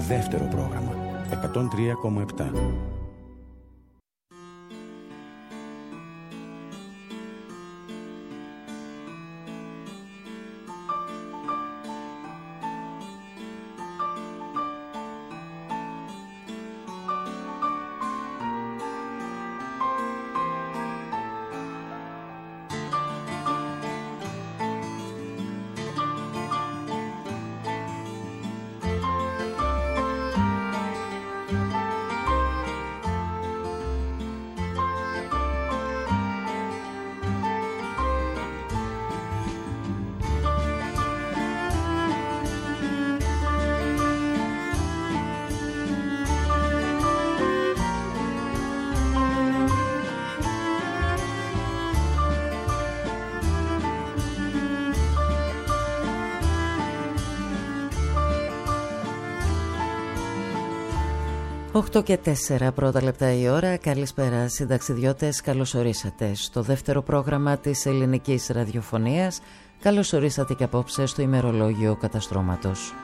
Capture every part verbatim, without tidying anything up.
Δεύτερο πρόγραμμα εκατόν τρία κόμμα επτά. οκτώ και τέσσερα πρώτα λεπτά η ώρα. Καλησπέρα συνταξιδιώτες, καλώς ορίσατε στο δεύτερο πρόγραμμα της ελληνικής ραδιοφωνίας. Καλώς ορίσατε και απόψε στο ημερολόγιο καταστρώματος.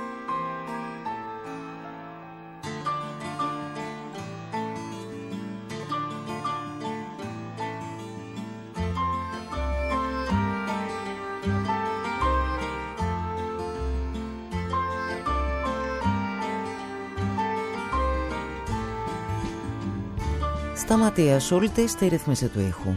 Σταματία Σούλτη στη ρύθμιση του ήχου.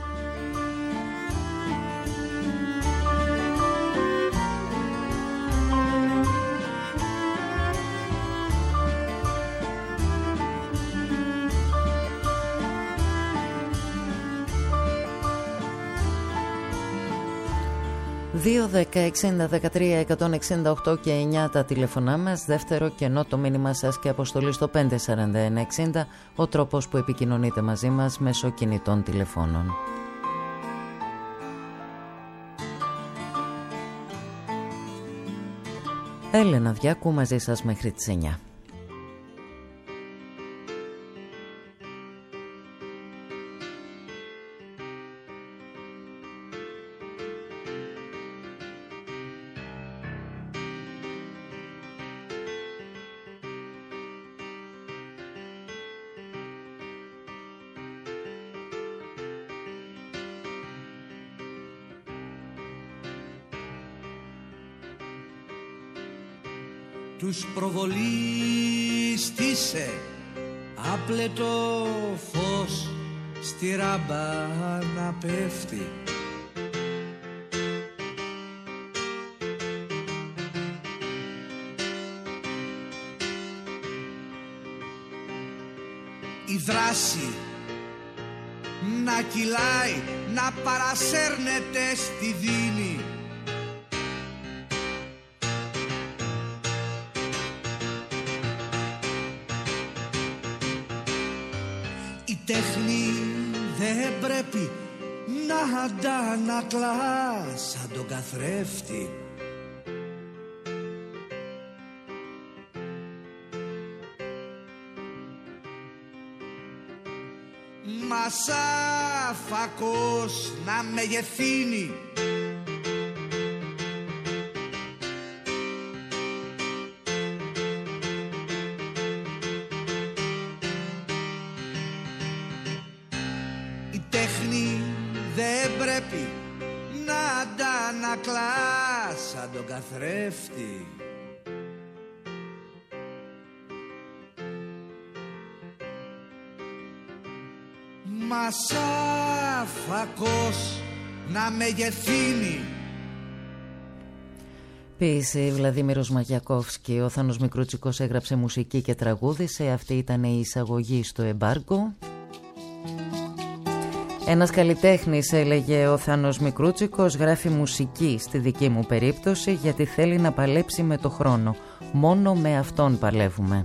δύο δέκα εξήντα δεκατρία εκατόν εξήντα οκτώ και εννιά τα τηλεφωνά μας. Δεύτερο κενό το μήνυμα σας και αποστολή στο πέντε σαράντα ένα εξήντα, ο τρόπος που επικοινωνείτε μαζί μας μέσω κινητών τηλεφώνων. Έλενα Διάκου μαζί σας μέχρι τις εννιά. Τους προβολίστησε άπλετο φως στη ράμπα να πέφτει. Η δράση να κυλάει, να παρασέρνεται στη δίνη. Η τέχνη δεν πρέπει να αντανακλά σαν τον καθρέφτη. Μα σαν φακός να μεγεθύνει. Η τέχνη δεν πρέπει να αντανακλά σαν τον καθρέφτη. Μα σαν φακός να μεγεθύνει. Ποίηση Βλαδίμηρος Μαγιακόφσκι. Ο Θάνος Μικρούτσικος έγραψε μουσική και τραγούδισε. Αυτή ήταν η εισαγωγή στο εμπάργκο. Ένας καλλιτέχνης, έλεγε ο Θάνος Μικρούτσικος, γράφει μουσική στη δική μου περίπτωση γιατί θέλει να παλέψει με το χρόνο. Μόνο με αυτόν παλεύουμε.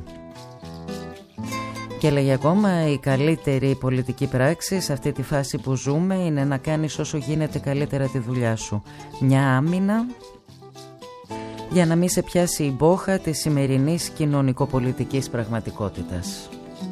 Και λέγει ακόμα, η καλύτερη πολιτική πράξη σε αυτή τη φάση που ζούμε είναι να κάνεις όσο γίνεται καλύτερα τη δουλειά σου. Μια άμυνα για να μην σε πιάσει η μπόχα της σημερινής κοινωνικοπολιτικής πραγματικότητας.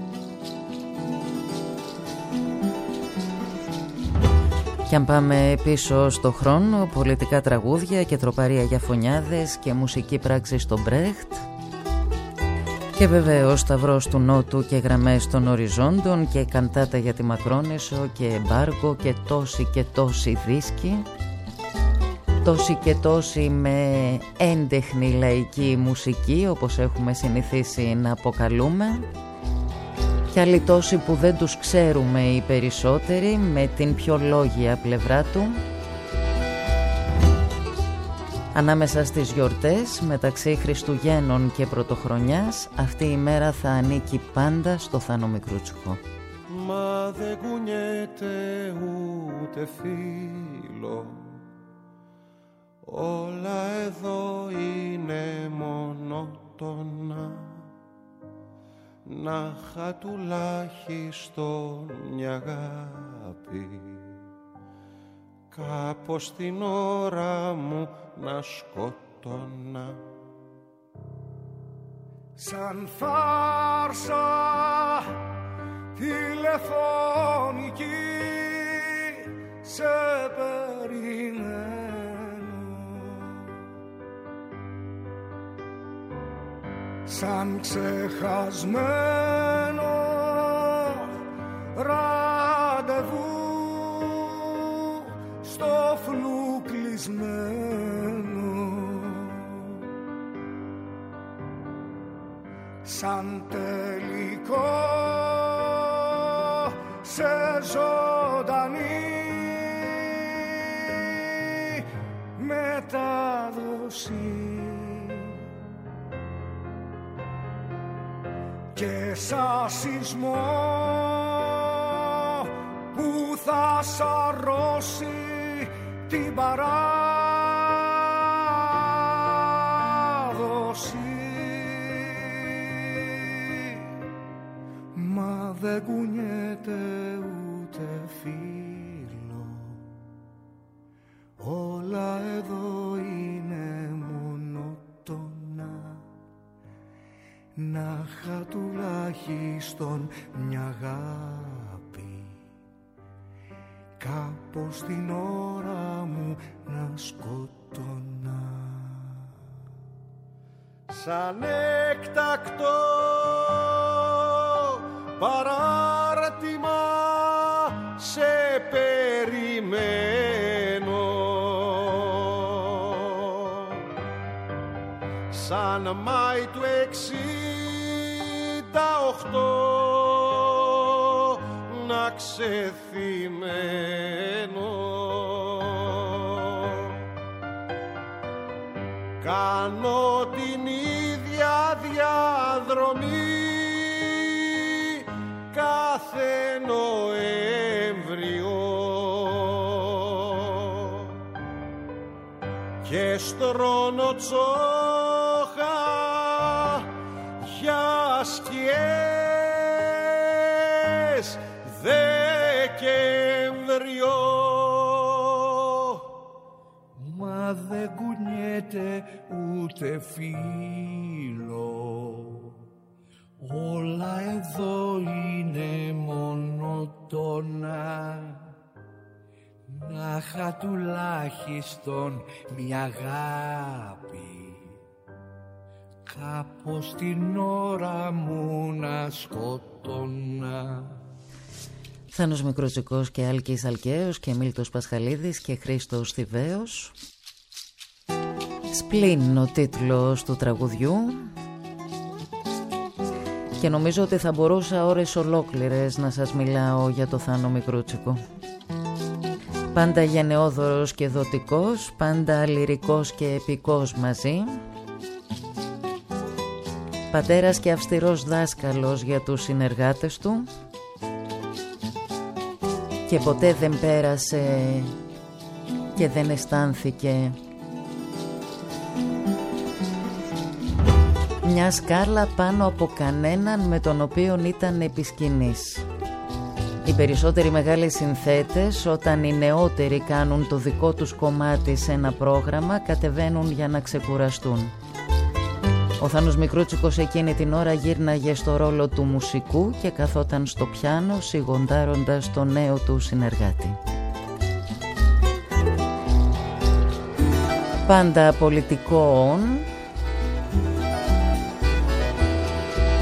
Και αν πάμε πίσω στο χρόνο, πολιτικά τραγούδια και τροπαρία για φωνιάδες και μουσική πράξη στο Μπρέχτ. Και βεβαίως Σταυρός του Νότου και Γραμμές των Οριζόντων και Καντάτα για τη Μακρόνησο και Εμπάργο και τόσοι και τόσοι δίσκοι, τόσοι και τόσοι με έντεχνη λαϊκή μουσική όπως έχουμε συνηθίσει να αποκαλούμε, και άλλοι τόσοι που δεν τους ξέρουμε οι περισσότεροι με την πιο λόγια πλευρά του. Ανάμεσα στις γιορτές, μεταξύ Χριστουγέννων και Πρωτοχρονιάς, αυτή η μέρα θα ανήκει πάντα στο Θάνο Μικρούτσικο. Μα δεν κουνιέται ούτε φίλο, όλα εδώ είναι μονότονα, να είχα τουλάχιστον μια αγάπη, κάπως την ώρα μου να σκοτώνα. Σαν φάρσα τηλεφωνική σε περιμένω, σαν ξεχασμένο ραντεβού στο φλου κλεισμένο, σαν τελικό σε ζωντανή μετάδοση, και σαν σεισμό που θα σαρώσει την παράδοση. Μα δεν κουνιέται ούτε φύλλο, όλα εδώ είναι μονότονα, να είχα τουλάχιστον μια αγάπη, κάπως την ώρα μου να σκοτώνα. Σαν έκτακτο παράρτημα σε περιμένω, σαν Μάη του εξήντα οχτώ να ξεθυμένω, κάνω την ίδια διαδρομή κάθε Νοέμβριο και στρώνω τσόχα για σκιές Δεκεμβριό. Μα δεν κουνιέται ούτε φύλλο, όλα εδώ είναι μονότονα, να είχα τουλάχιστον μια αγάπη, κάπως την ώρα μου να σκοτώνα. Θάνος Μικρούτσικος και Άλκης Αλκαίος και Μίλτος Πασχαλίδης και Χρήστος Θηβαίος. Σπλήν ο τίτλος του τραγουδιού, και νομίζω ότι θα μπορούσα ώρες ολόκληρες να σας μιλάω για το Θάνο Μικρούτσικο. Πάντα γενναιόδωρος και δοτικός, πάντα λυρικός και επικός μαζί, πατέρας και αυστηρός δάσκαλος για τους συνεργάτες του, και ποτέ δεν πέρασε και δεν αισθάνθηκε μια σκάλα πάνω από κανέναν με τον οποίον ήταν επί σκηνής. Οι περισσότεροι μεγάλοι συνθέτες, όταν οι νεότεροι κάνουν το δικό τους κομμάτι σε ένα πρόγραμμα, κατεβαίνουν για να ξεκουραστούν. Ο Θάνος Μικρούτσικος εκείνη την ώρα γύρναγε στο ρόλο του μουσικού και καθόταν στο πιάνο σιγοντάροντας το νέο του συνεργάτη. Πάντα πολιτικό όν,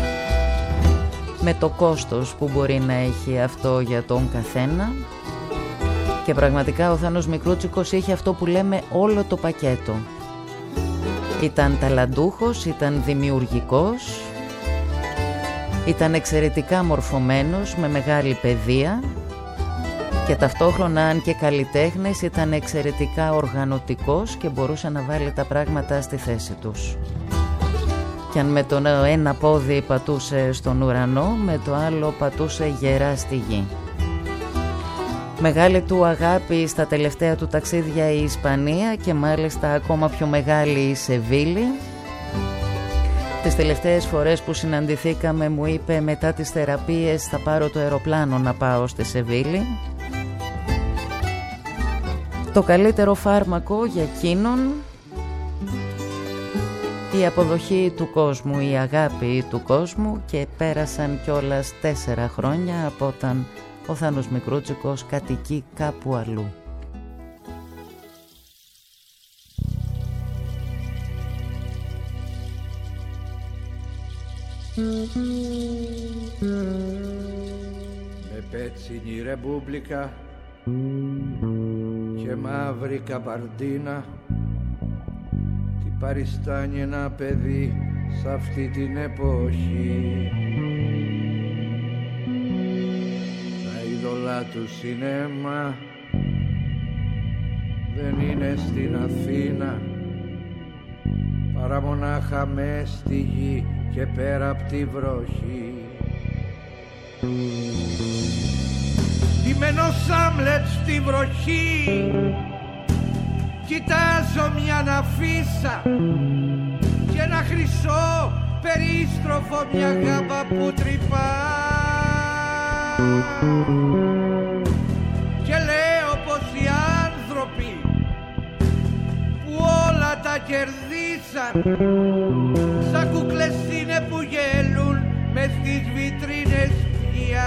με το κόστος που μπορεί να έχει αυτό για τον καθένα. Και πραγματικά ο Θάνος Μικρούτσικος είχε αυτό που λέμε όλο το πακέτο. Ήταν ταλαντούχος, ήταν δημιουργικός, ήταν εξαιρετικά μορφωμένος, με μεγάλη παιδεία και ταυτόχρονα, αν και καλλιτέχνης, ήταν εξαιρετικά οργανωτικός και μπορούσε να βάλει τα πράγματα στη θέση τους. Και αν με το ένα πόδι πατούσε στον ουρανό, με το άλλο πατούσε γερά στη γη. Μεγάλη του αγάπη στα τελευταία του ταξίδια η Ισπανία και μάλιστα ακόμα πιο μεγάλη η Σεβίλη. Τις τελευταίες φορές που συναντηθήκαμε μου είπε, μετά τις θεραπείες θα πάρω το αεροπλάνο να πάω στη Σεβίλη. Το καλύτερο φάρμακο για εκείνον, η αποδοχή του κόσμου, η αγάπη του κόσμου, και πέρασαν κιόλας τέσσερα χρόνια από όταν ο Θάνος Μικρούτσικος κατοικεί κάπου αλλού. Με πέτσινη ρεμπούμπλικα και μαύρη καπαρντίνα, τι παριστάνει ένα παιδί σ' αυτή την εποχή. Τα είδωλα του σινέμα δεν είναι στην Αθήνα, παρά μονάχα μες στη γη και πέρα απ' τη βροχή. Ντυμένος Σάμλετ στη βροχή, κοιτάζω μια ναφίσα και ένα χρυσό περίστροφο, μια γάμπα που τρυπά. Και λέω πως οι άνθρωποι που όλα τα κερδίσαν, σαν κούκλες είναι που γελούν μες στις βιτρίνες πια.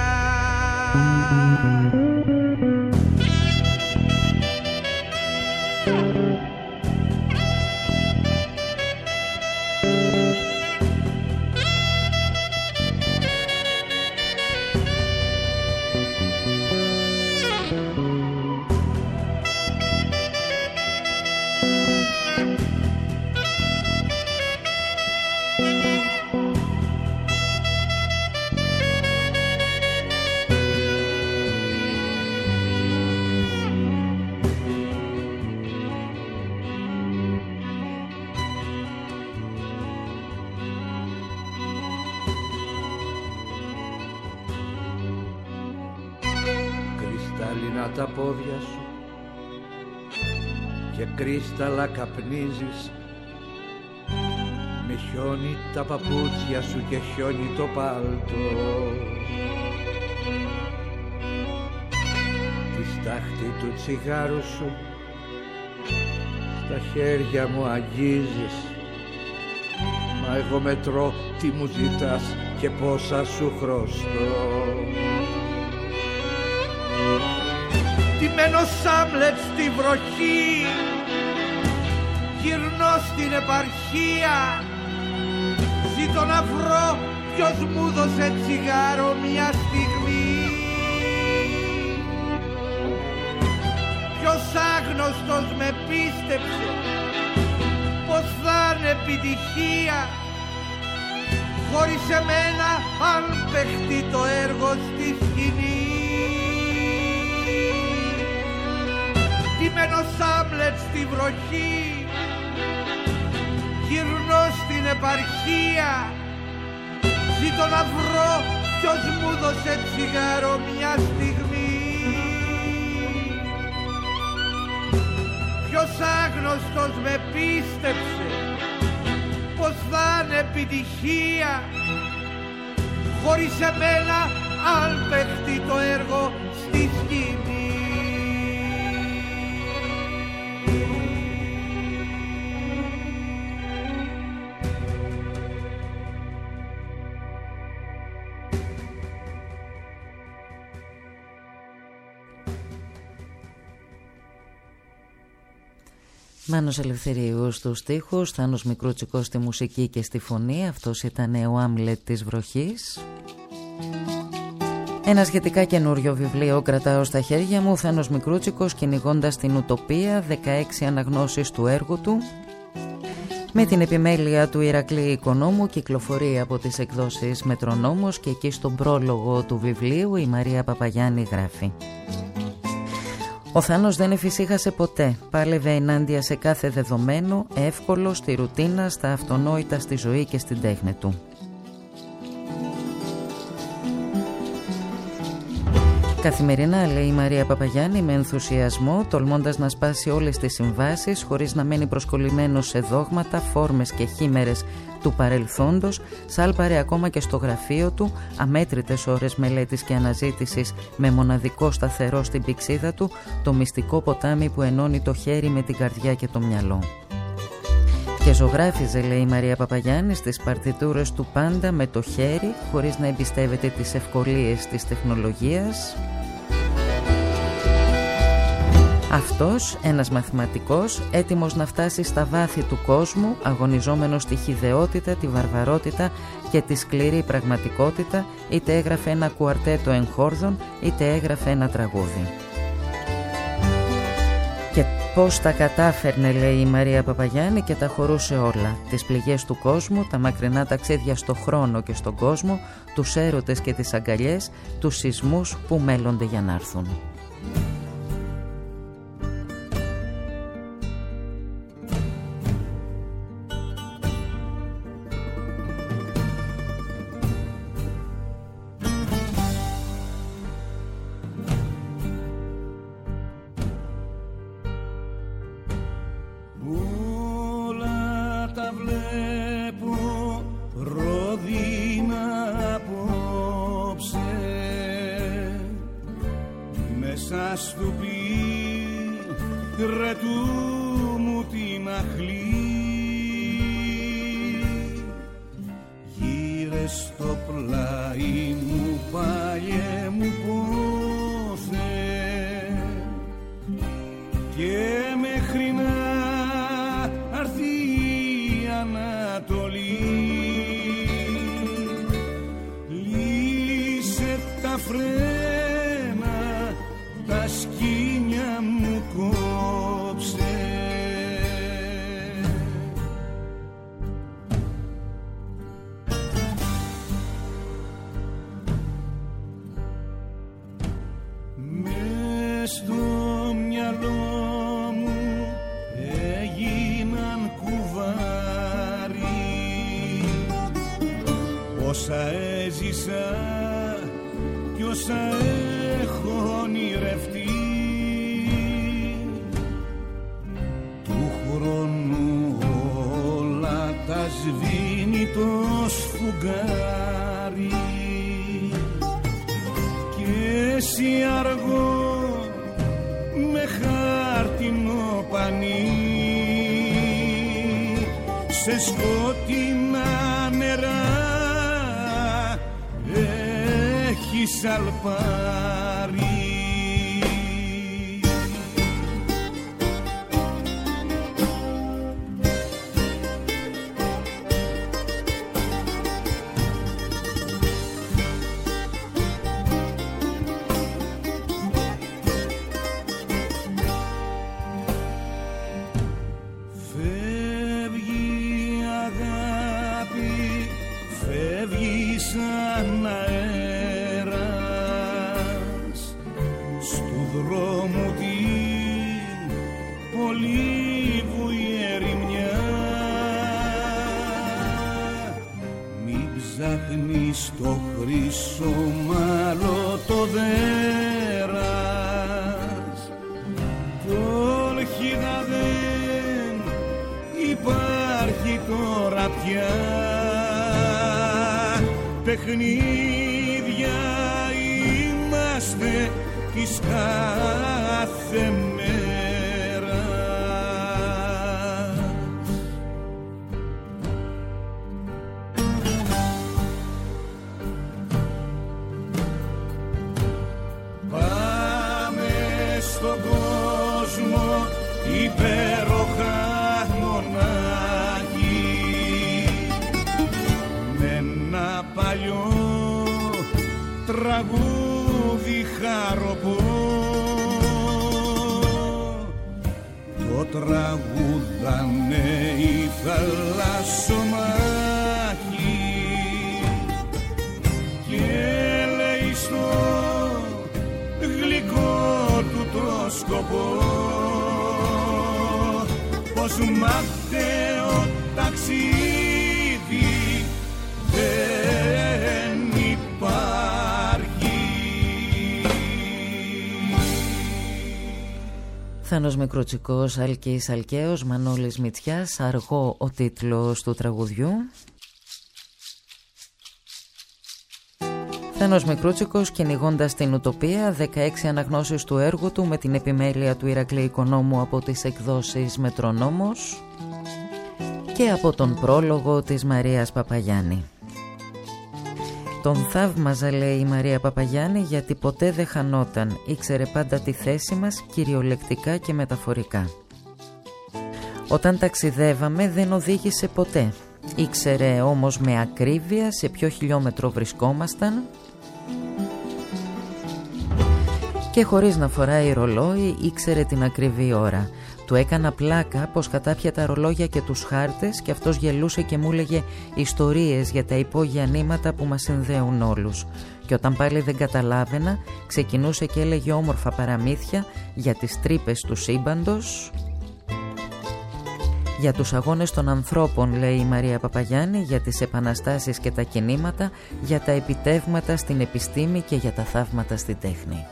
Τα πόδια σου και κρίσταλα καπνίζεις, με χιόνι τα παπούτσια σου και χιόνι το πάλτο. Τη στάχτη του τσιγάρου σου στα χέρια μου αγγίζεις, μα εγώ μετρώ τι μου ζητάς και πόσα σου χρωστώ. Ντυμένος Σάμλετ στη βροχή, γυρνώ στην επαρχία, ζήτω να βρω ποιος μου δώσε τσιγάρο μια στιγμή. Ποιος άγνωστος με πίστεψε πως θα είναι επιτυχία, χωρίς εμένα αν παιχτεί το έργο στη σκηνή. Ντυμένος Σάμλετ στη βροχή, γυρνώ στην επαρχία, ζήτω να βρω ποιος μου δώσε τσιγάρο μια στιγμή. Ποιος άγνωστος με πίστεψε πως θα είναι επιτυχία, χωρίς εμένα αν παιχτεί το έργο στη σκηνή. Μάνος Ελευθερίου στους στίχους, Θάνος Μικρούτσικος στη μουσική και στη φωνή. Αυτός ήταν ο Άμλετ της βροχής. Ένα σχετικά καινούριο βιβλίο κρατάω στα χέρια μου, ο Θάνος Μικρούτσικος, κυνηγώντας την ουτοπία, δεκαέξι αναγνώσεις του έργου του. Με την επιμέλεια του Ηρακλή Οικονόμου, κυκλοφορεί από τις εκδόσεις Μετρονόμος και εκεί στον πρόλογο του βιβλίου η Μαρία Παπαγιάννη γράφει: Ο Θάνος δεν εφησύχασε ποτέ, πάλευε ενάντια σε κάθε δεδομένο, εύκολο, στη ρουτίνα, στα αυτονόητα, στη ζωή και στην τέχνη του. Καθημερινά, λέει η Μαρία Παπαγιάννη με ενθουσιασμό, τολμώντας να σπάσει όλες τις συμβάσεις, χωρίς να μένει προσκολλημένος σε δόγματα, φόρμες και χήμερες του παρελθόντος, σάλπαρε ακόμα και στο γραφείο του, αμέτρητες ώρες μελέτης και αναζήτησης, με μοναδικό σταθερό στην πηξίδα του, το μυστικό ποτάμι που ενώνει το χέρι με την καρδιά και το μυαλό. Και ζωγράφιζε, λέει η Μαρία Παπαγιάννη, στις παρτιτούρες του πάντα με το χέρι, χωρίς να εμπιστεύεται τις ευκολίες της τεχνολογίας. Αυτός, ένας μαθηματικός, έτοιμος να φτάσει στα βάθη του κόσμου, αγωνιζόμενος στη χυδαιότητα, τη βαρβαρότητα και τη σκληρή πραγματικότητα, είτε έγραφε ένα κουαρτέτο εγχόρδων, είτε έγραφε ένα τραγούδι. Και πώς τα κατάφερνε, λέει η Μαρία Παπαγιάννη, και τα χωρούσε όλα. Τις πληγές του κόσμου, τα μακρινά ταξίδια στο χρόνο και στον κόσμο, τους έρωτες και τις αγκαλιές, τους σεισμούς που μέλλονται για να έρθουν. τραγούδι χαροπό, το τραγούδανε η θαλάσσομάχη και λέει στο γλυκό του το σκοπό πως μάταιο ταξίδι δεν υπάρχει. Θάνος Μικρούτσικος, Άλκης Αλκαίος, Μανώλης Μητσιάς. Αργό ο τίτλος του τραγουδιού. Θάνος Μικρούτσικος, κυνηγώντας την ουτοπία, δεκαέξι αναγνώσεις του έργου του με την επιμέλεια του Ηρακλή Οικονόμου από τις εκδόσεις Μετρονόμος και από τον πρόλογο της Μαρίας Παπαγιάννη. Τον θαύμαζα, λέει η Μαρία Παπαγιάννη, γιατί ποτέ δεν χανόταν. Ήξερε πάντα τη θέση μας, κυριολεκτικά και μεταφορικά. Όταν ταξιδεύαμε δεν οδήγησε ποτέ. Ήξερε όμως με ακρίβεια σε ποιο χιλιόμετρο βρισκόμασταν και χωρίς να φοράει ρολόι ήξερε την ακριβή ώρα. Του έκανα πλάκα πως κατάπια τα ρολόγια και τους χάρτες και αυτός γελούσε και μου έλεγε ιστορίες για τα υπόγεια νήματα που μας συνδέουν όλους. Και όταν πάλι δεν καταλάβαινα, ξεκινούσε και έλεγε όμορφα παραμύθια για τις τρύπες του σύμπαντος, για τους αγώνες των ανθρώπων, λέει η Μαρία Παπαγιάννη, για τις επαναστάσεις και τα κινήματα, για τα επιτεύγματα στην επιστήμη και για τα θαύματα στη τέχνη.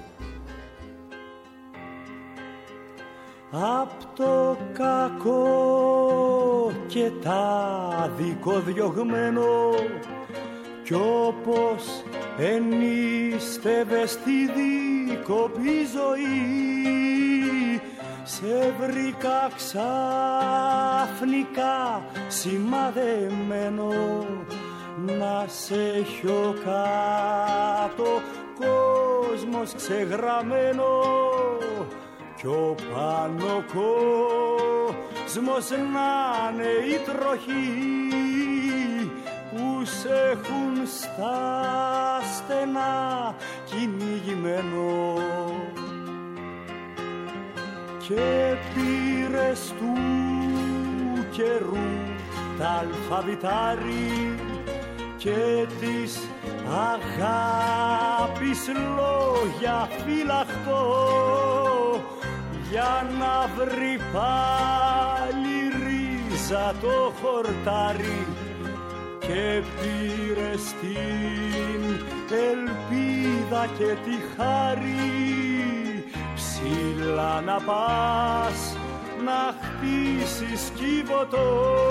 Απ' το κακό και τα δικοδιωγμένο κι όπως ενίστευε στη δίκοπη ζωή, σε βρήκα ξαφνικά σημαδεμένο να σε έχω κάτω, κόσμος ξεγραμμένο κι ο πάνω κόσμος να είναι η τροχή που σε έχουν στα στενά κυνηγημένο. Και πήρες του καιρού τα αλφαβητάρι και της αγάπης λόγια φυλαχτό για να βρει πάλι ρίζα το χορτάρι. Και πήρες την ελπίδα και τη χάρη ψηλά να πας να χτίσεις κύβωτο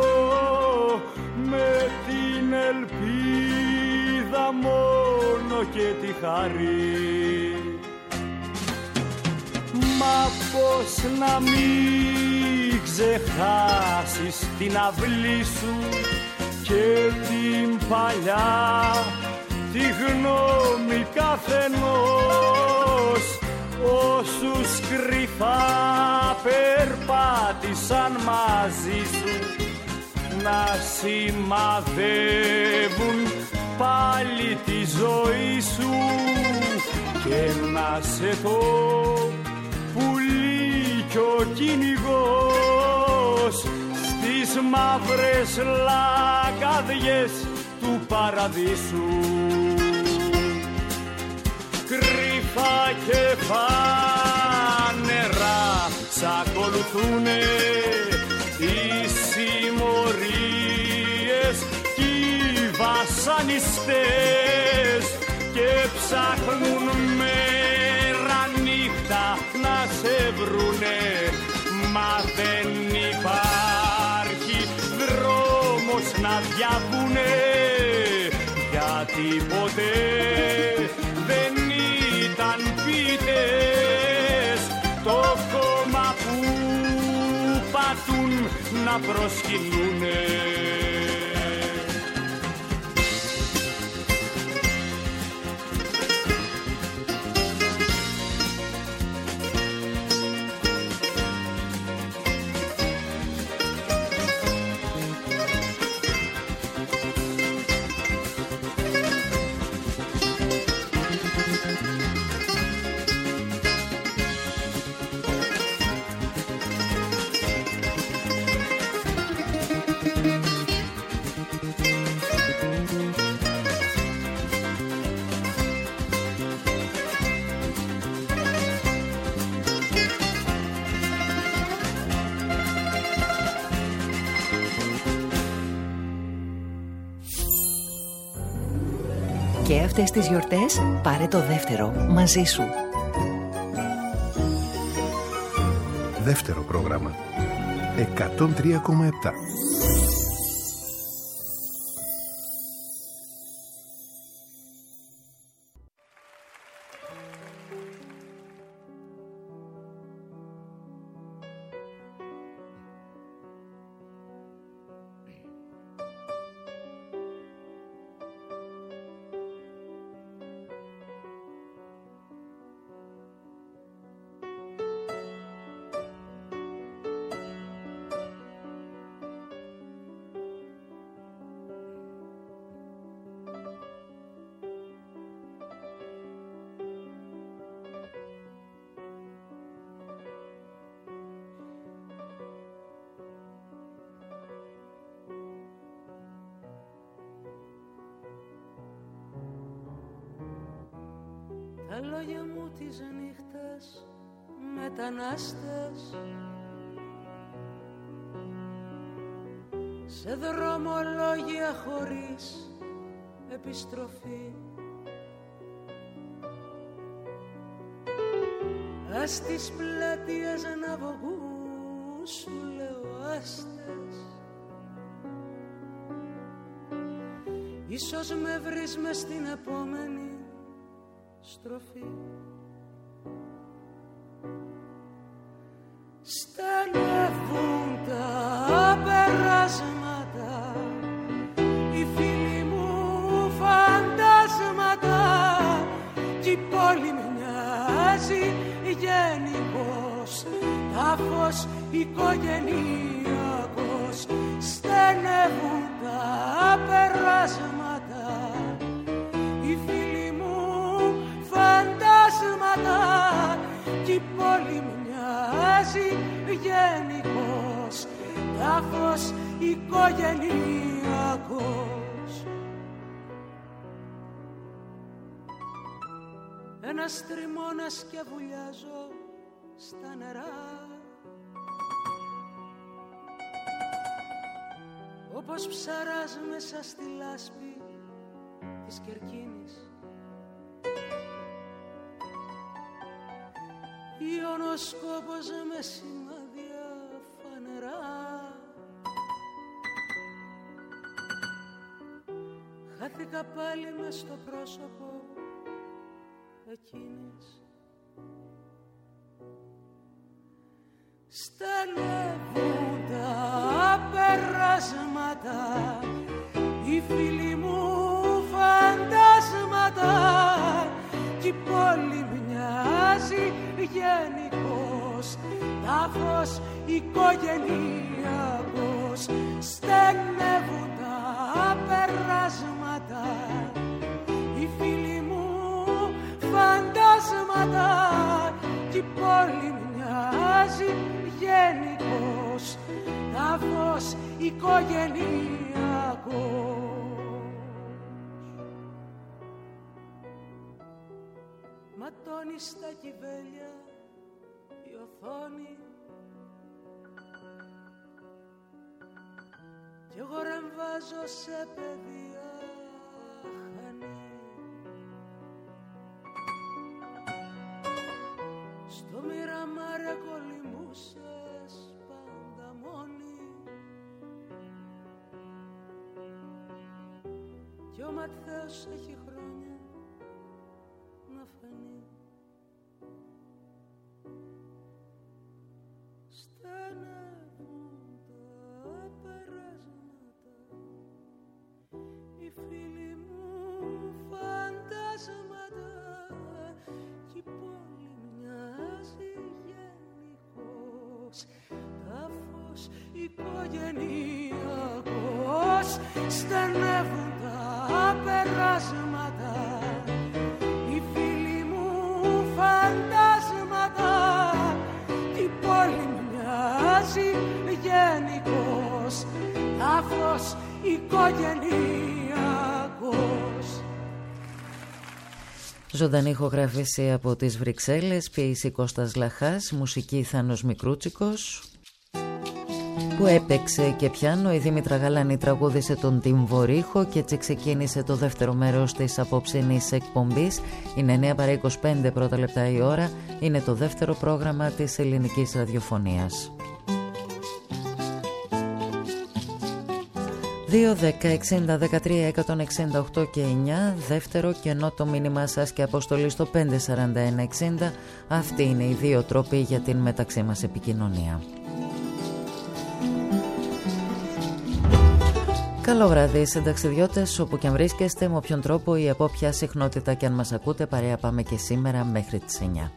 με την ελπίδα μόνο και τη χάρη. Μα πώς να μην ξεχάσεις την αυλή σου και την παλιά τη γνώμη καθενός, όσους κρυφά περπάτησαν μαζί σου να σημαδεύουν πάλι τη ζωή σου και να σε το πουλί κι ο κυνηγός στις μαύρες λαγκαδιές του παραδείσου. Κρυφά και φανερά σ' ακολουθούνε οι συμμορίες κι οι βασανιστές και ψάχνουν μέρα νύχτα να σε βρουνε, μα δεν υπάρχει δρόμος να διαβούνε, γιατί ποτέ δεν ήταν ποιητές το κόμμα που πατούν να προσκυνούνε. Και αυτές τις γιορτές πάρε το δεύτερο μαζί σου. Δεύτερο πρόγραμμα εκατόν τρία κόμμα επτά. Τα λόγια μου τις νύχτες μετανάστες σε δρομολόγια χωρίς επιστροφή. Ας τις πλατείες να βγουν σου λέω άστες, ίσως με βρεις μες στην επόμενη στροφή. Στενεύουν τα περάσματα, οι φίλοι μου φαντάσματα, κι η πόλη μοιάζει γενικός τάφος οικογενειακός. Στενεύουν τα περάσματα, οι φίλοι μου φαντάσματα, κι η πόλη μοιάζει γενικός τάφος οικογενειακός. Ένας τριμώνας και βουλιάζω στα νερά, όπως ψαράς μέσα στη λάσπη της Κερκίνης. Ιωνοσκόπος με σημάδια φανερά, χάθηκα πάλι μες στο πρόσωπο εκείνης. Στενεύουν τα περάσματα, οι φίλοι μου φαντάσματα, κι η πόλη μοιάζει γενικός τάφος οικογενειακός. Στενεύουν τα περάσματα, οι φίλοι μου φαντάσματα, κι η πόλη μοιάζει γενικός τάφος οικογενειακός. Ματώνει στα κυβέλια η οθόνη κι εγώ ρεμβάζω σε παιδεία χανή. Στο Μοιραμάρε κολυμπούσες πάντα μόνη κι ο Ματθαίος έχει χρόνια να φανεί. Στενεύουν τα περάσματα, οι φίλοι μου φαντάσματα, κι η πόλη μοιάζει γενικός τάφος οικογενειακός. Στενεύουν τα περάσματα, οι φίλοι μου φαντάσματα, κι η πόλη μοιάζει γενικός τάφος οικογενειακός. Ζωντανή ηχογράφηση από τις Βρυξέλλες, ποιήση Κώστας Λαχάς, μουσική Θάνος Μικρούτσικος, Μικρούτσικου έπαιξε και πιάνο, η Δήμητρα Γαλάνη τραγούδισε τον Τιμβορύχο και έτσι ξεκίνησε το δεύτερο μέρος της απόψινής εκπομπής. Είναι εννέα παρά είκοσι πέντε πρώτα λεπτά η ώρα, είναι το δεύτερο πρόγραμμα της ελληνικής ραδιοφωνίας. δύο δέκα εξήντα δεκατρία εκατόν εξήντα οκτώ και εννιά, δεύτερο και ενώ το μήνυμά σας και αποστολή στο πέντε σαράντα ένα εξήντα. Αυτοί είναι οι δύο τρόποι για την μεταξύ μας επικοινωνία. Καλό βράδυ συνταξιδιώτες, όπου και αν βρίσκεστε, με όποιον τρόπο ή από ποια συχνότητα και αν μας ακούτε, παρέα πάμε και σήμερα μέχρι τις εννιά.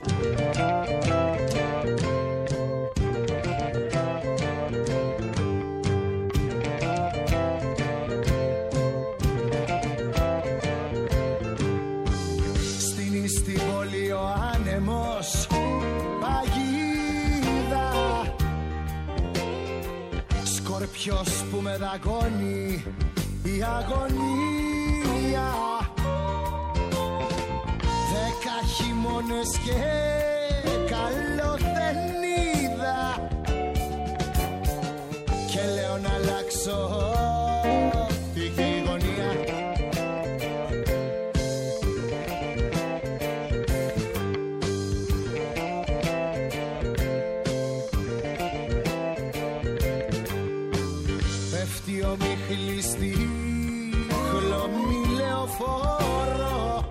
Ποιος που με δαγκώνει η αγωνία, δέκα χειμώνες και καλό δεν είδα και λέω να αλλάξω τη γειτονία. Ο Μιχλής στη χλωμή λεωφόρο,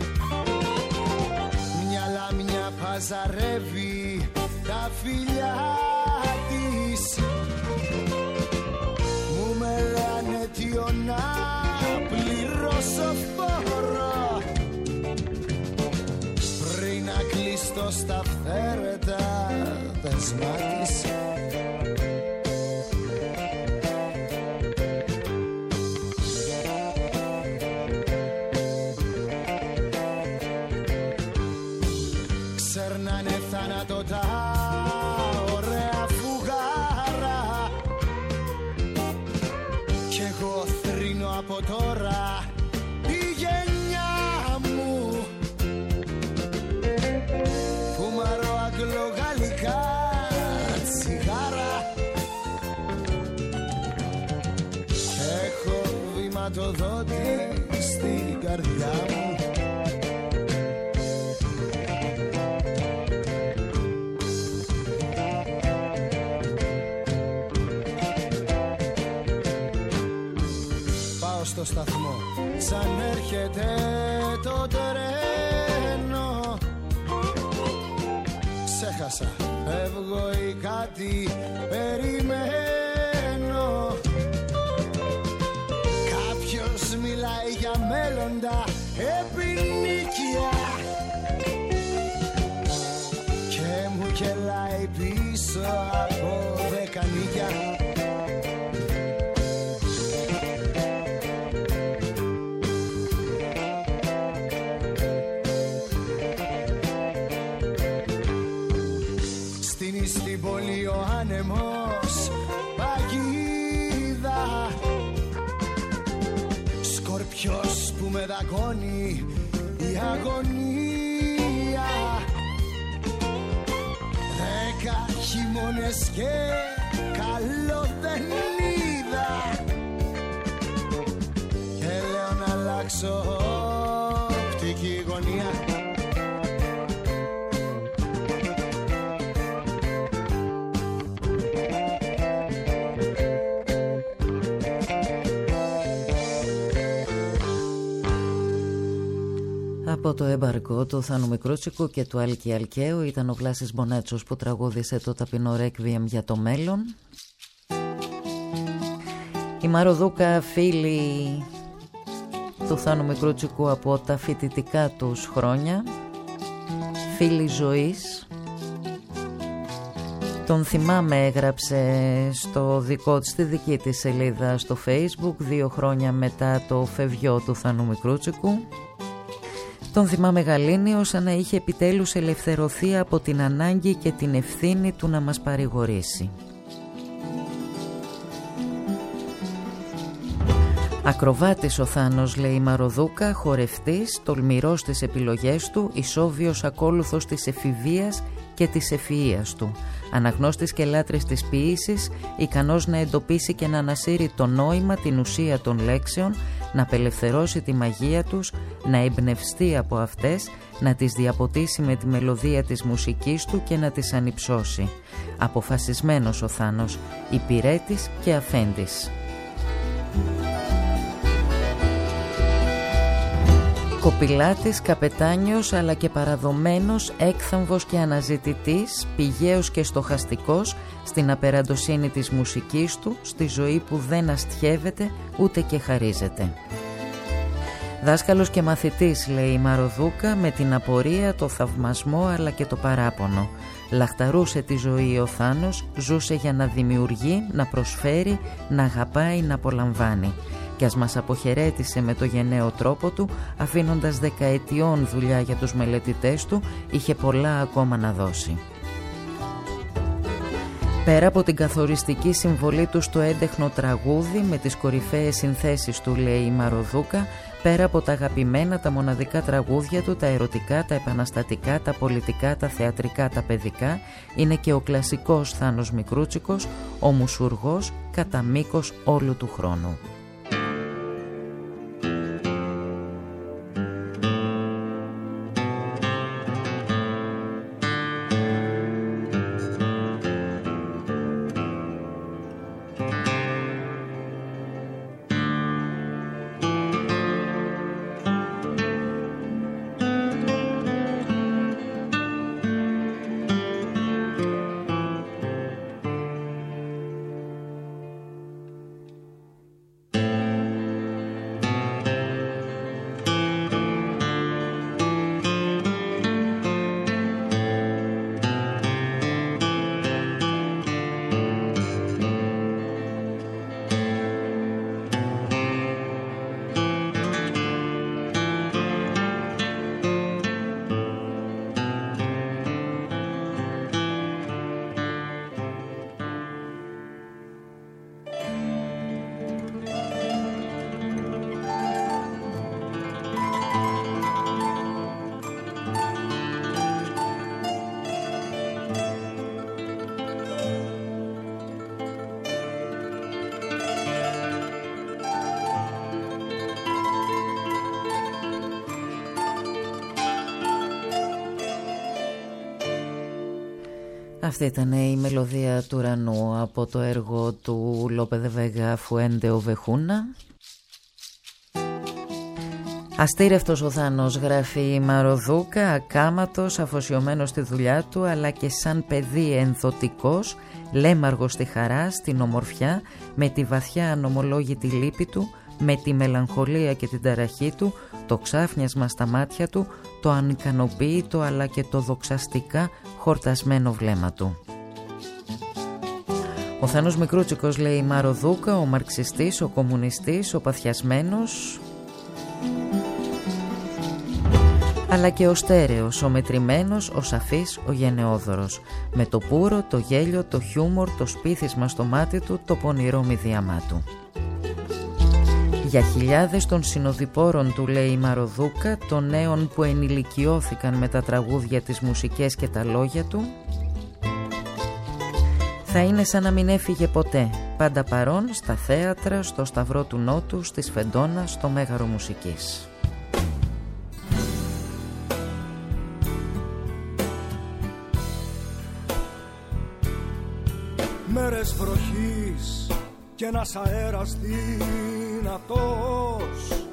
μια λάμια παζαρεύει τα φιλιά της. Μου μελάνε τιο να πληρώσω φόρο πριν να κλειστώ στα φθαίρετα δεσμά της. Ξερνάνε θάνατο τα ωραία φουγάρα κι εγώ θρήνω από τώρα τη γενιά μου που μαρώ αγγλογαλλικά τσιγάρα. Έχω βηματοδότη στην καρδιά μου. Στο σταθμό σαν έρχεται το τρένο, ξέχασα φεύγω ή κάτι περιμένω. Κάποιος μιλάει για μέλλοντα επινίκια και μου κελάει πίσω από δεκανίκια. Στην πόλη ο άνεμος παγίδα, σκορπιός που με δαγκώνει η αγωνία, δέκα χειμώνες και καλό δεν είδα και λέω να αλλάξω οπτική γωνία. Από το εμπαργκό του Θάνου Μικρούτσικου και του Άλκη Αλκαίου ήταν ο Βλάσης Μπονέτσος που τραγούδισε το ταπεινό ρέκβιεμ για το μέλλον. Η Μαροδούκα, φίλη του Θάνου Μικρούτσικου από τα φοιτητικά τους χρόνια, φίλη ζωής. Τον θυμάμαι, έγραψε στο δικό της, στη δική της σελίδα στο Facebook, δύο χρόνια μετά το φευγιό του Θάνου Μικρούτσικου. Τον θυμάμαι γαλήνιο, σαν να είχε επιτέλους ελευθερωθεί από την ανάγκη και την ευθύνη του να μας παρηγορήσει. Ακροβάτης ο Θάνος, λέει η Μαροδούκα, χορευτής, τολμηρός στις επιλογές του, ισόβιος ακόλουθος της εφηβείας και της ευφυΐας του. Αναγνώστης και λάτρης της ποίησης, ικανός να εντοπίσει και να ανασύρει το νόημα, την ουσία των λέξεων, να απελευθερώσει τη μαγεία τους, να εμπνευστεί από αυτές, να τις διαποτίσει με τη μελωδία της μουσικής του και να τις ανυψώσει. Αποφασισμένος ο Θάνος, υπηρέτης και αφέντης. Κοπηλάτης, καπετάνιος αλλά και παραδομένος, έκθαμβος και αναζητητής, πηγαίος και στοχαστικός στην απεραντοσύνη της μουσικής του, στη ζωή που δεν αστιεύεται ούτε και χαρίζεται. Δάσκαλος και μαθητής, λέει η Μαροδούκα, με την απορία, το θαυμασμό αλλά και το παράπονο. Λαχταρούσε τη ζωή ο Θάνος, ζούσε για να δημιουργεί, να προσφέρει, να αγαπάει, να απολαμβάνει. Κι ας μας αποχαιρέτησε με το γενναίο τρόπο του, αφήνοντας δεκαετιών δουλειά για τους μελετητές του, είχε πολλά ακόμα να δώσει. Πέρα από την καθοριστική συμβολή του στο έντεχνο τραγούδι με τις κορυφαίες συνθέσεις του, λέει η Μαροδούκα, πέρα από τα αγαπημένα, τα μοναδικά τραγούδια του, τα ερωτικά, τα επαναστατικά, τα πολιτικά, τα θεατρικά, τα παιδικά, είναι και ο κλασικός Θάνος Μικρούτσικος, ο μουσουργός κατά μήκος όλου του χρόνου. Αυτή ήταν η μελωδία του ουρανού από το έργο του Λόπε δε Βέγα Φουέντε Οβεχούνα. Αστήρευτος ο Θάνος, γράφει η Μαροδούκα, ακάματος, αφοσιωμένος στη δουλειά του, αλλά και σαν παιδί ενδοτικός, λέμαργος στη χαρά, στην ομορφιά, με τη βαθιά ανομολόγητη λύπη του, με τη μελαγχολία και την ταραχή του, το ξάφνιασμα στα μάτια του, το ανικανοποίητο αλλά και το δοξαστικά χορτασμένο βλέμμα του. Ο Θάνος Μικρούτσικος, λέει η Μαροδούκα, ο μαρξιστής, ο κομμουνιστής, ο παθιασμένος, αλλά και ο στέρεος, ο μετρημένος, ο σαφής, ο γενναιόδωρος, με το πουρο, το γέλιο, το χιούμορ, το σπίθισμα στο μάτι του, το πονηρό μηδίαμά του. Για χιλιάδες των συνοδοιπόρων του, λέει η Μαροδούκα, των νέων που ενηλικιώθηκαν με τα τραγούδια, τις μουσικές και τα λόγια του, θα είναι σαν να μην έφυγε ποτέ, πάντα παρόν στα θέατρα, στο Σταυρό του Νότου, στη Σφεντόνα, στο Μέγαρο Μουσικής. Μέρες βροχής και ένας αέρας δυνατός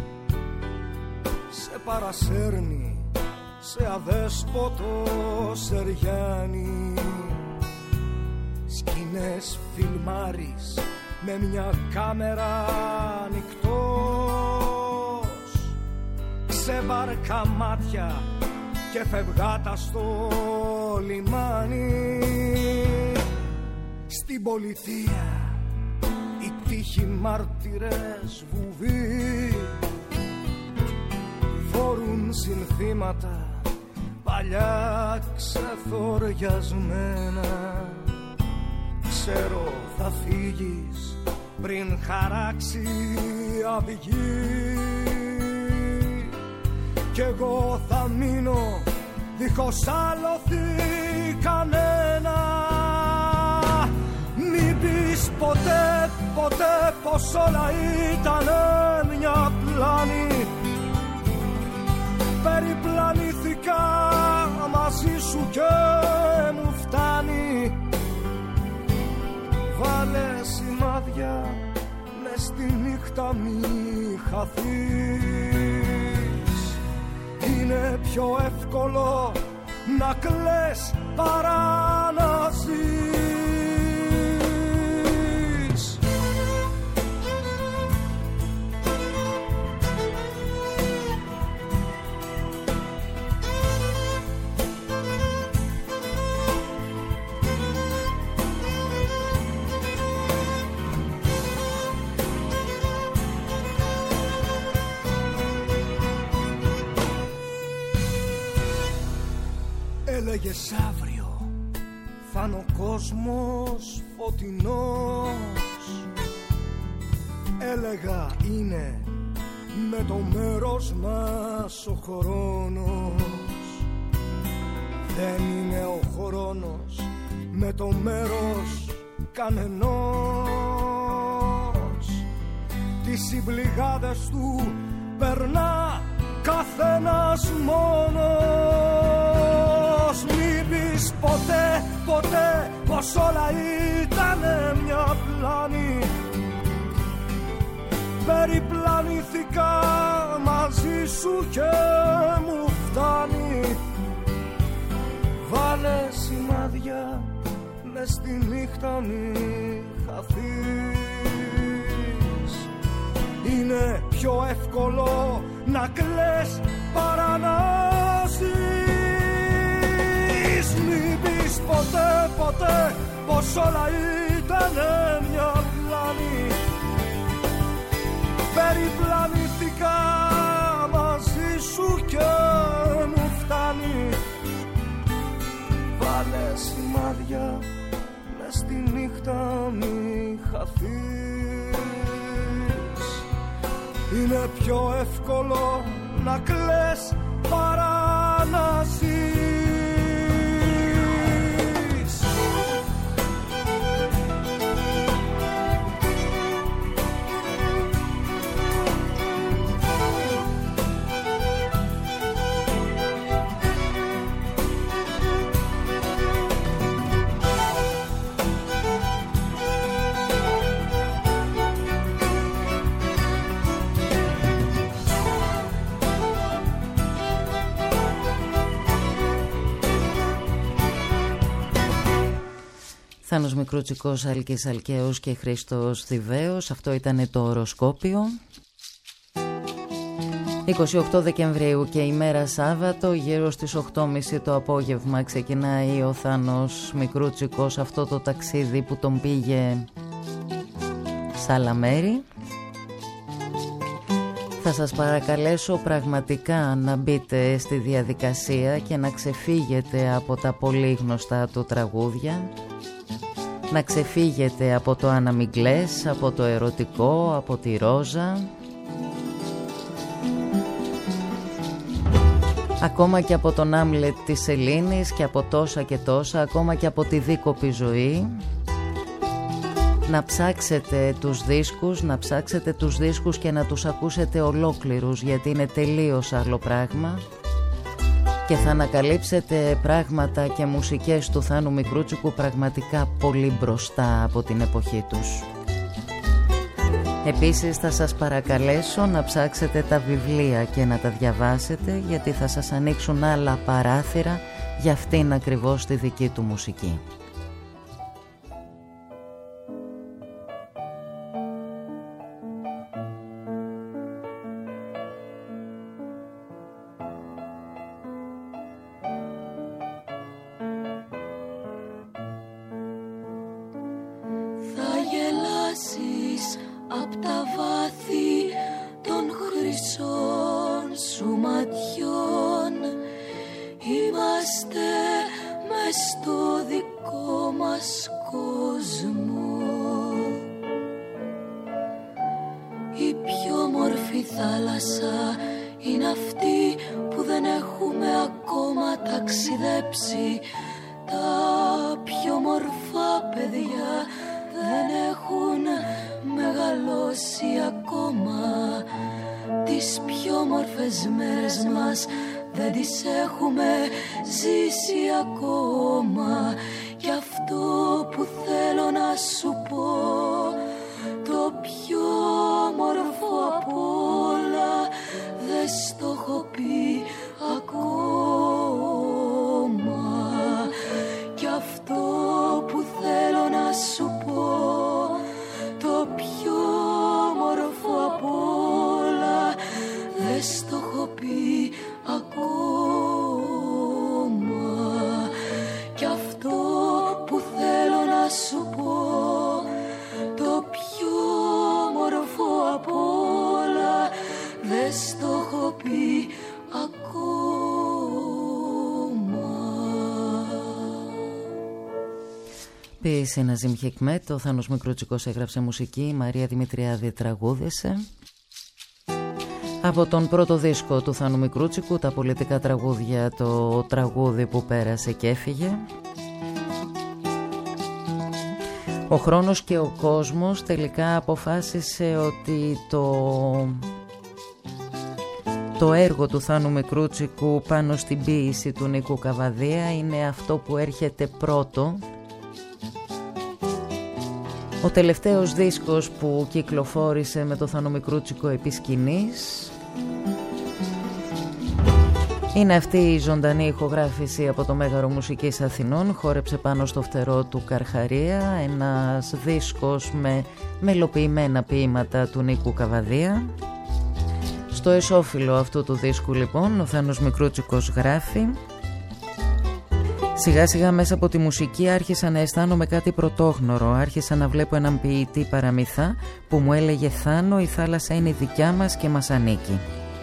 σε παρασέρνει σε αδέσποτο σεριάνι. Σκηνές φιλμάρεις με μια κάμερα ανοιχτός, ξεβάρκα μάτια και φευγάτα στο λιμάνι. Στην πολιτεία οι τύχοι μάρτυρες βουβοί φορούν συνθήματα παλιά ξεθοριασμένα. Ξέρω θα φύγεις πριν χαράξει αυγή κι εγώ θα μείνω δίχως άλοθη κανένα. ποτέ, ποτέ πως όλα ήτανε μια πλάνη. Περιπλανήθηκα μαζί σου και μου φτάνει. Βάλε σημάδια μες στη νύχτα μη χαθείς. Είναι πιο εύκολο να κλαις παρά να ζεις. Έλεγες αύριο θα είναι ο κόσμος φωτεινός. Έλεγα είναι με το μέρος μας ο χρόνος. Δεν είναι ο χρόνος με το μέρος κανενός. Τις συμπληγάδες του περνά καθένας μόνος. Μην πεις ποτέ, ποτέ πως όλα ήτανε μια πλάνη. Περιπλανήθηκα μαζί σου και μου φτάνει. Βάλε σημάδια μες στη νύχτα μη χαθείς. Είναι πιο εύκολο να κλαις παρά να ζεις. Μην πεις ποτέ, ποτέ πως όλα ήτανε μια πλάνη. Περιπλανήθηκα μαζί σου και μου φτάνει. Βάλε σημάδια μες στη νύχτα μη χαθείς. Είναι πιο εύκολο να κλαις παρά να ζεις. Θάνος Μικρούτσικος, Άλκης Αλκαίος και Χρήστος Θηβαίος. Αυτό ήταν το οροσκόπιο. είκοσι οκτώ Δεκεμβρίου και ημέρα Σάββατο, γύρω στις οκτώ και μισή το απόγευμα ξεκινάει ο Θάνος Μικρούτσικος αυτό το ταξίδι που τον πήγε σ' άλλα μέρη. Θα σας παρακαλέσω πραγματικά να μπείτε στη διαδικασία και να ξεφύγετε από τα πολύ γνωστά του τραγούδια. Να ξεφύγετε από το αναμιγκλές, από το ερωτικό, από τη ρόζα. Ακόμα και από τον Άμλετ της Ελλήνης και από τόσα και τόσα, ακόμα και από τη δίκοπη ζωή. Να ψάξετε τους δίσκους, να ψάξετε τους δίσκους και να τους ακούσετε ολόκληρους, γιατί είναι τελείως άλλο πράγμα. Και θα ανακαλύψετε πράγματα και μουσικές του Θάνου Μικρούτσικου πραγματικά πολύ μπροστά από την εποχή τους. Επίσης θα σας παρακαλέσω να ψάξετε τα βιβλία και να τα διαβάσετε, γιατί θα σας ανοίξουν άλλα παράθυρα για αυτήν ακριβώς τη δική του μουσική. Απ' τα βάθη των χρυσών σου ματιών είμαστε μες στο δικό μας κόσμο. Η πιο μορφή θάλασσα είναι αυτή που δεν έχουμε ακόμα ταξιδέψει. Τα πιο μορφά παιδιά δεν έχουν μεγαλώσει ακόμα. Τις πιο όμορφες μέρες μας δεν τις έχουμε ζήσει ακόμα. Κι αυτό που θέλω να σου πω, το πιο όμορφο απ' όλα, δεν στο έχω πει ακόμα. Κι αυτό που θέλω να σου πω, το πιο όμορφο απ' όλα, δεν στο έχω πει ακόμα. Κι αυτό που θέλω να σου πω, το πιο όμορφο απ' όλα, δεν στο έχω πει ακόμα. Ποίηση Ναζίμ Χικμέτ, ο Θάνος Μικρούτσικος έγραψε μουσική, η Μαρία Δημητριάδη τραγούδησε. Από τον πρώτο δίσκο του Θάνου Μικρούτσικου, τα πολιτικά τραγούδια, το τραγούδι που πέρασε και έφυγε. Ο χρόνος και ο κόσμος τελικά αποφάσισε ότι το, το έργο του Θάνου Μικρούτσικου πάνω στην ποίηση του Νίκου Καβαδία είναι αυτό που έρχεται πρώτο. Ο τελευταίος δίσκος που κυκλοφόρησε με το Θάνο Μικρούτσικο επί σκηνής είναι αυτή η ζωντανή ηχογράφηση από το Μέγαρο Μουσικής Αθηνών. Χόρεψε πάνω στο φτερό του Καρχαρία, ένας δίσκος με μελοποιημένα ποίηματα του Νίκου Καβαδία. Στο εσώφυλλο αυτού του δίσκου λοιπόν ο Θάνος Μικρούτσικος γράφει: σιγά σιγά μέσα από τη μουσική άρχισα να αισθάνομαι κάτι πρωτόγνωρο. Άρχισα να βλέπω έναν ποιητή παραμυθά που μου έλεγε «Θάνο, η θάλασσα είναι δικιά μας και μας ανήκει».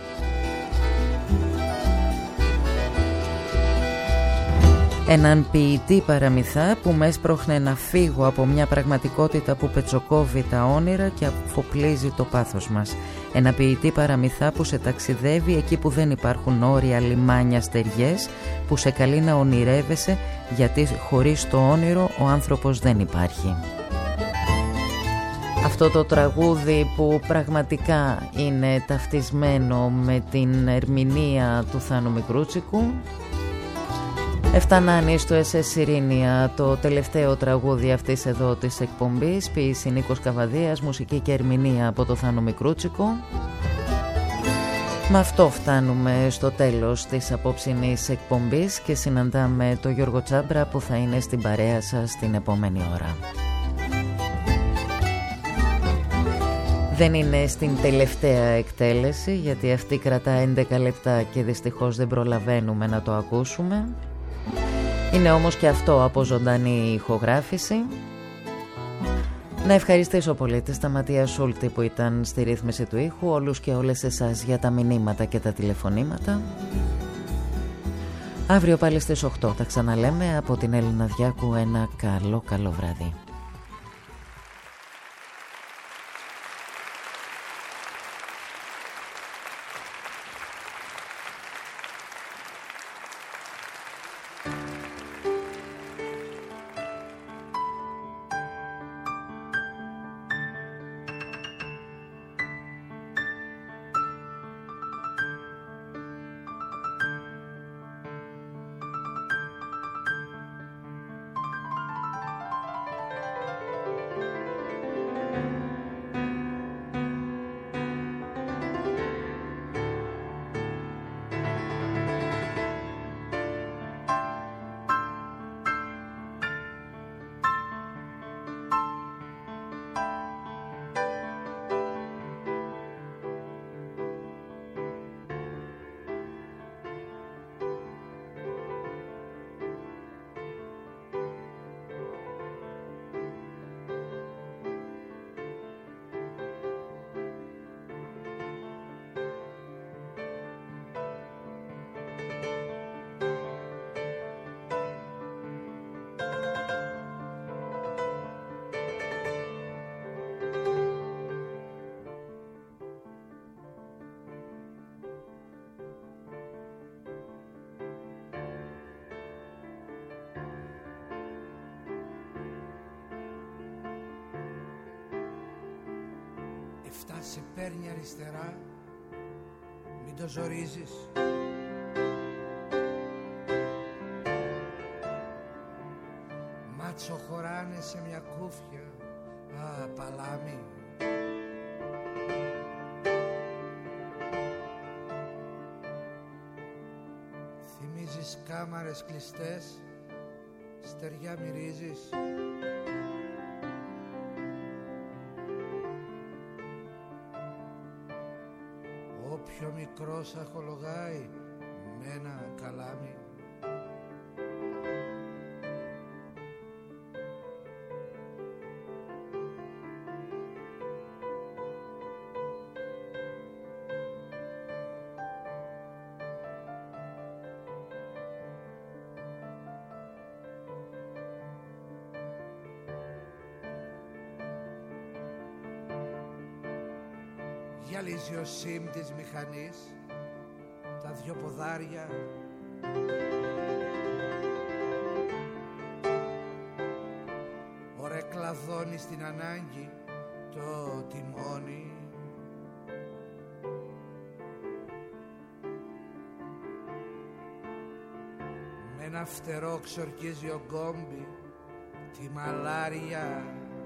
Έναν ποιητή παραμυθά που με έσπροχνε να φύγω από μια πραγματικότητα που πετσοκόβει τα όνειρα και αφοπλίζει το πάθος μας. Ένα ποιητή παραμυθά που σε ταξιδεύει εκεί που δεν υπάρχουν όρια, λιμάνια, στεριές, που σε καλεί να ονειρεύεσαι, γιατί χωρίς το όνειρο ο άνθρωπος δεν υπάρχει. Αυτό το τραγούδι που πραγματικά είναι ταυτισμένο με την ερμηνεία του Θάνου Μικρούτσικου. Εφτανάνει στο ες ες Ειρήνια, το τελευταίο τραγούδι αυτής εδώ της εκπομπής, ποίηση Νίκος Καβαδίας, μουσική και ερμηνεία από το Θάνο Μικρούτσικο. Με αυτό φτάνουμε στο τέλος της απόψινής εκπομπής και συναντάμε τον Γιώργο Τσάμπρα που θα είναι στην παρέα σας την επόμενη ώρα. Δεν είναι στην τελευταία εκτέλεση γιατί αυτή κρατά έντεκα λεπτά και δυστυχώς δεν προλαβαίνουμε να το ακούσουμε. Είναι όμως και αυτό από ζωντανή ηχογράφηση. Να ευχαριστήσω πολύ τη Σταματία Σούλτη που ήταν στη ρύθμιση του ήχου, όλους και όλες εσάς για τα μηνύματα και τα τηλεφωνήματα. Αύριο πάλι στις οκτώ τα ξαναλέμε. Από την Έλληνα Διάκου ένα καλό καλό βράδυ. Εφτά σε παίρνει αριστερά, μην το ζορίζεις. Μάτσο χωράνε σε μια κούφια, α, παλάμη. Θυμίζεις κάμαρες κλειστές, στεριά μυρίζεις. Όποιο μικρός αχολογάει με ένα καλάμι. Γυαλίζει ο σιμ της μηχανής, τα δυο ποδάρια. Ωραία κλαδώνει στην ανάγκη το τιμόνι. Με ένα φτερό ξορκίζει ο γκόμπι τη μαλάρια.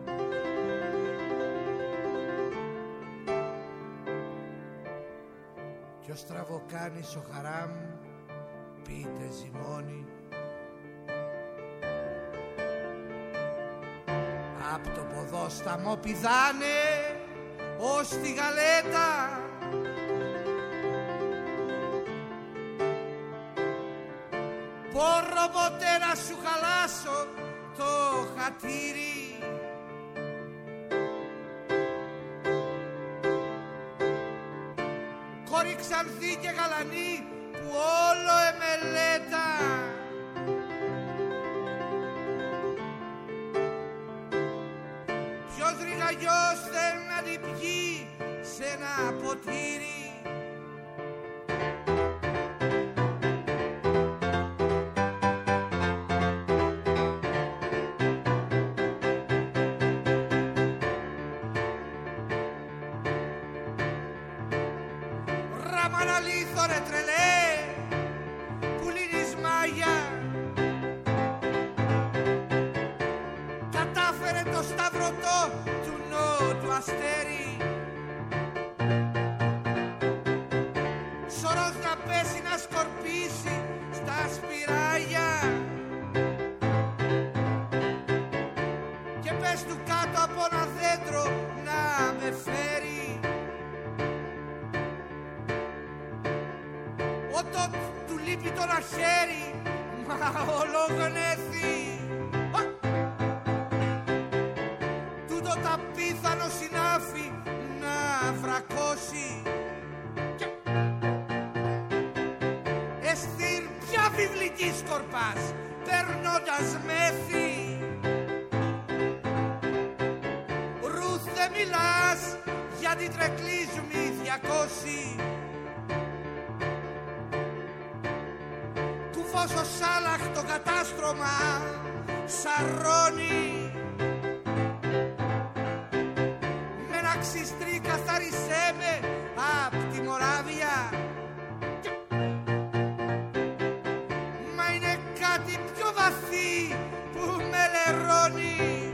Κι ο στραβοκάνης ο Χαράμ πείτε ζυμώνει. Απ' το ποδόσταμο πηδάνε ως τη γαλέτα. Μπορώ ποτέ να σου χαλάσω το χατήρι. Κόρη ξανθή και γαλανή που όλο εμελέτα. Ποιος ρηγαγιός θέλει να την πιει σε ένα ποτήρι. Ραμαναλήθω ρε τρελέ που λύνεις μάγια. Κατάφερε το σταυρωτό του νότου αστέρι. Σωρός να πέσει να σκορπίσει στα σπυράγια. Και πες του κάτω από ένα δέντρο να με φέρει. Όταν του λείπει το ένα χέρι, μα ολογνέθη. Τούτο τα πίθανο συνάφη να βρακώσει. Εστίρ ποια βιβλική σκορπάς, περνώντας μέθη. Ρουθ δεν μιλάς, γιατί τρεκλίζουν οι διακόσι. Όσο σάλαχ το κατάστρωμα σαρώνει. Με ένα ξυστρί καθάρισέ με απ' τη Μοράβια. Μα είναι κάτι πιο βαθύ που με λερώνει.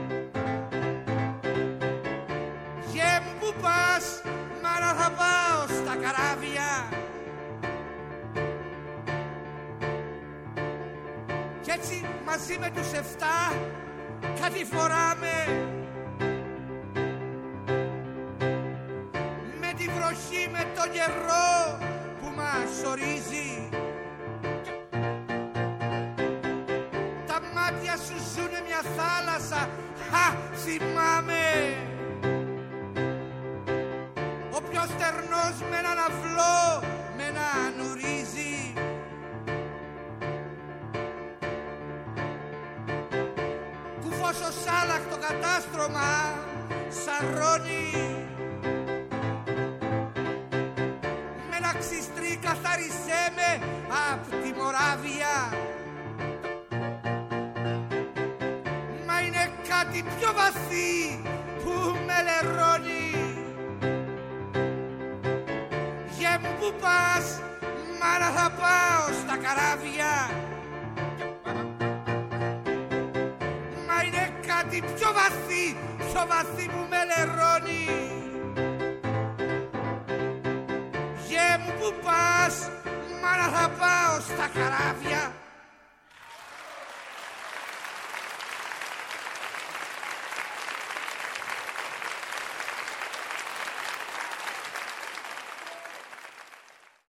Γεμ που πας, μάνα θα πάω στα καράβια. Κι έτσι μαζί με τους εφτά κάτι φοράμε. Με τη βροχή, με το καιρό που μας ορίζει. Τα μάτια σου ζουνε μια θάλασσα, χα, θυμάμαι. Ο πιο στερνός με έναν αυλό, με έναν ουρίζει. Όσο σάλαχ το κατάστρωμα σαρώνει. Με ένα ξυστρί καθάρισέ με απ' τη Μοράβια. Μα είναι κάτι πιο βαθύ που με λερώνει. μάνα θα πάω στα καράβια. Μα είναι κάτι πιο βαθύ, πιο βαθύ που με λερώνει. Γε μου που πας, μάνα θα πάω στα καράβια.